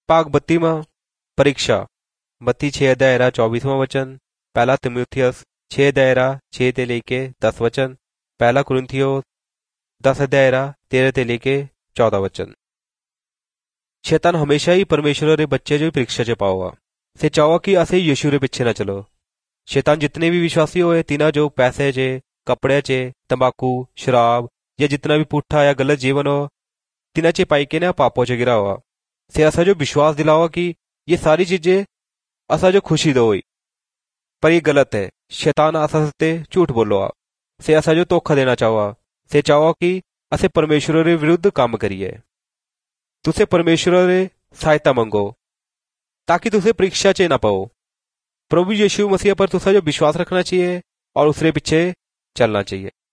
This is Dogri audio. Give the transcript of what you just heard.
भाग 32 परीक्षा 32:6 वचन। पहला तिमुथियुस 6:6 ते लेके 10 वचन। पहला कुरिन्थियोस 10:13 ते लेके 14 वचन। शैतान हमेशा ही परमेश्वर रे बच्चे जो परीक्षा च पाओगा से चाहो कि असे यीशु रे पिछे ना चलो। शैतान जितने भी विश्वासी होए तिना जो पैसे चे, कपड़े चे, तंबाकू, शराब या जितना भी पुट्ठा या गलत जीवन हो तिना चे पाई के ना पापों च गिरा हुआ से असा जो विश्वास दिलावा कि ये सारी चीजें असा जो खुशी दो हुई, पर ये गलत है। शैतान असा सत्ते झूठ बोलो से असा जो धोखा देना चाहो से चाहो कि असे परमेश्वर रे विरुद्ध काम करिए। तुसे परमेश्वर रे सहायता मंगो ताकि तुसे परीक्षा च ना पाओ। प्रभु यीशु मसीह पर तुसा जो विश्वास रखना चाहिए और उसरे पीछे चलना चाहिए।